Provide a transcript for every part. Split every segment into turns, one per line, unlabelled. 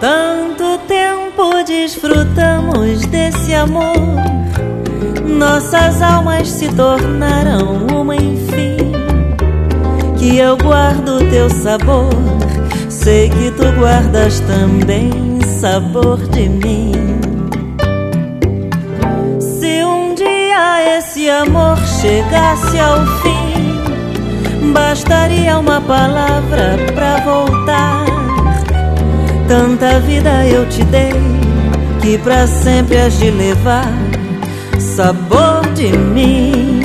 Tanto tempo desfrutamos desse amor, nossas almas se tornaram uma, enfim. Que eu guardo teu sabor, sei que tu guardas também sabor de mim. Se um dia esse amor chegasse ao fim, bastaria uma palavra pra voltar. Tanta vida eu te dei, que pra sempre has de levar sabor de mim.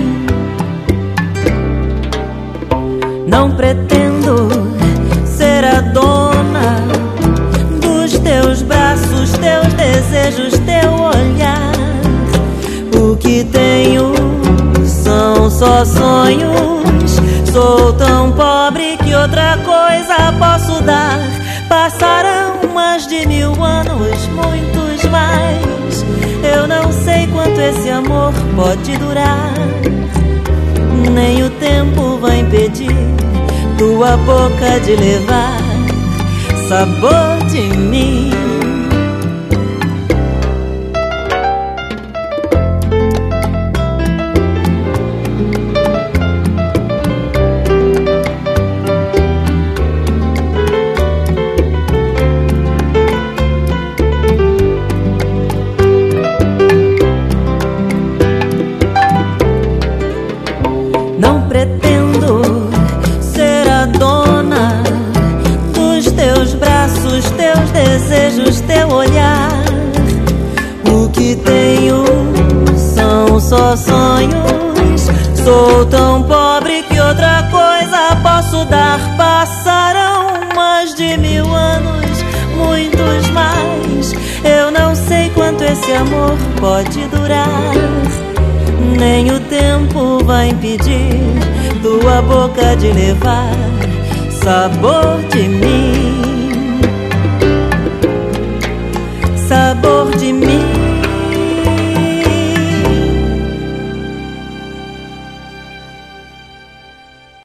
Não pretendo ser a dona dos teus braços, teus desejos, teu olhar. O que tenho são só sonhos. Sou tão pobre que outra coisa posso dar. Passarão mais de 1000 anos, muitos mais. Eu não sei quanto esse amor pode durar. Nem o tempo vai impedir tua boca de levar sabor de mim. Não pretendo ser a dona dos teus braços, teus desejos, teu olhar. O que tenho são só sonhos. Sou tão pobre que outra coisa posso dar. Passarão mais de 1000 anos, muitos mais. Eu não sei quanto esse amor pode durar. Nem o tempo vai impedir tua boca de levar sabor de mim.